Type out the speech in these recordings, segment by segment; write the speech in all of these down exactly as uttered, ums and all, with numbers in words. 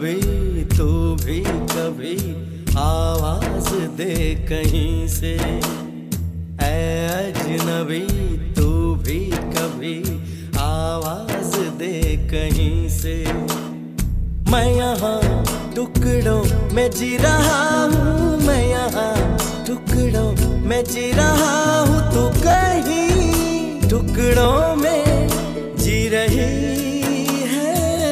अजनबी तू भी कभी आवाज दे कहीं से। ऐ अजनबी तू भी कभी आवाज दे कहीं से। मैं यहाँ टुकड़ों में जी रहा हूँ, मैं यहाँ टुकड़ों में जी रहा हूँ, तू कहीं टुकड़ों में जी रही है।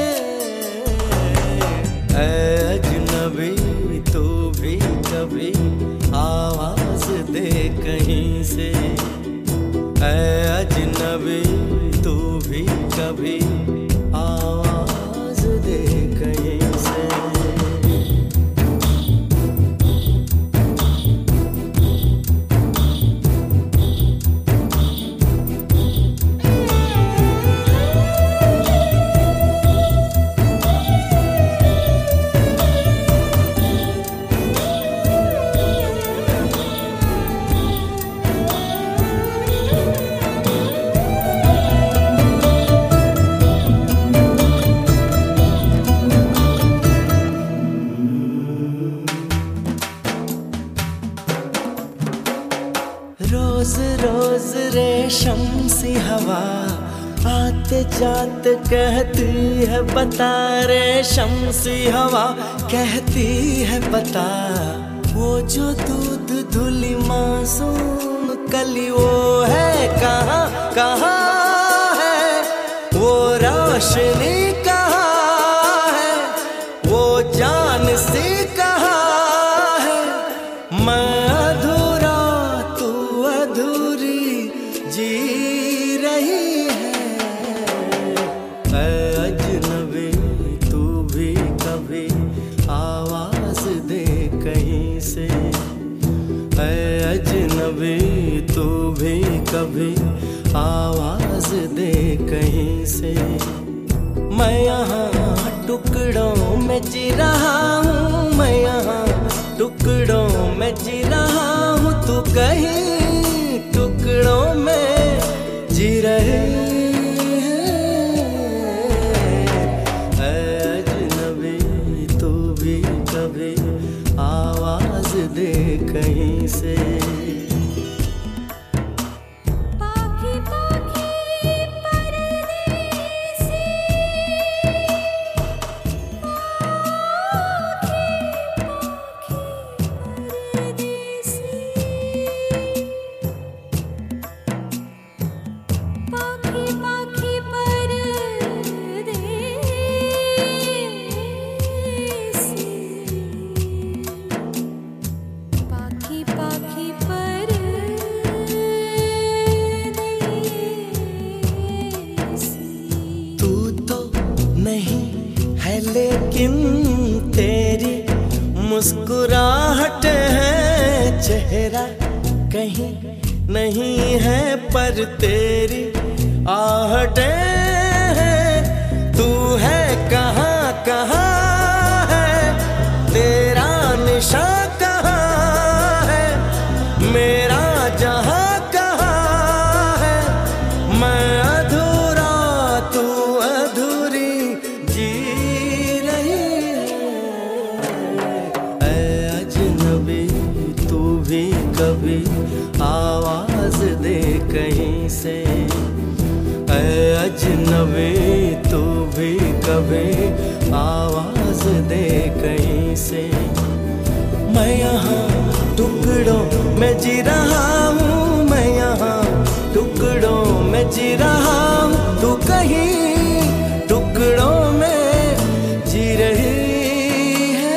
ऐ अजनबी तू भी कभी आवाज दे कहीं से। ऐ अजनबी तू भी कभी आवाज दे कहीं से। रोज रोज रेशम सी हवा आते जाते कहती है बता, रेशम सी हवा कहती है बता। वो जो दूध धुली मासूम कली वो है कहाँ कहाँ है, वो रोशनी कहाँ है, वो जान सी कहाँ है। मैं अधूरा तू अधूरी जी रही है। ऐ अजनबी तू भी कभी आवाज दे कहीं से। ऐ अजनबी तू भी कभी आवाज दे कहीं से। मैं यहाँ टुकड़ों में जी रहा हूँ, मैं यहाँ टुकड़ों में जी रहा हूँ, तू कहीं टुकड़ों में जी रहे हैं। ऐ अजनबी तू भी कभी आवाज दे कहीं से। लेकिन तेरी मुस्कुराहट है, चेहरा कहीं नहीं है पर तेरी आहटें हैं। तू है कहाँ कहाँ है, तेरा निशान कहाँ है, मेरा जहाँ कहाँ है। मैं अधूरा तू अधूरी जी कभी आवाज दे कहीं से। ऐ अजनबी तू भी कभी आवाज दे कहीं से। मैं यहाँ टुकड़ों में जी रहा हूँ, मैं यहाँ टुकड़ों में जी रहा हूँ, तू कहीं टुकड़ों में जी रही है।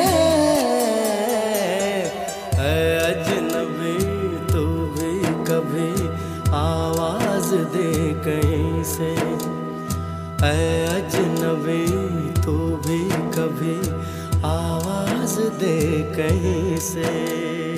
ऐ अजनबी तू भी कभी आवाज दे कहीं से। ऐ अजनबी तू भी कभी आवाज दे कहीं से।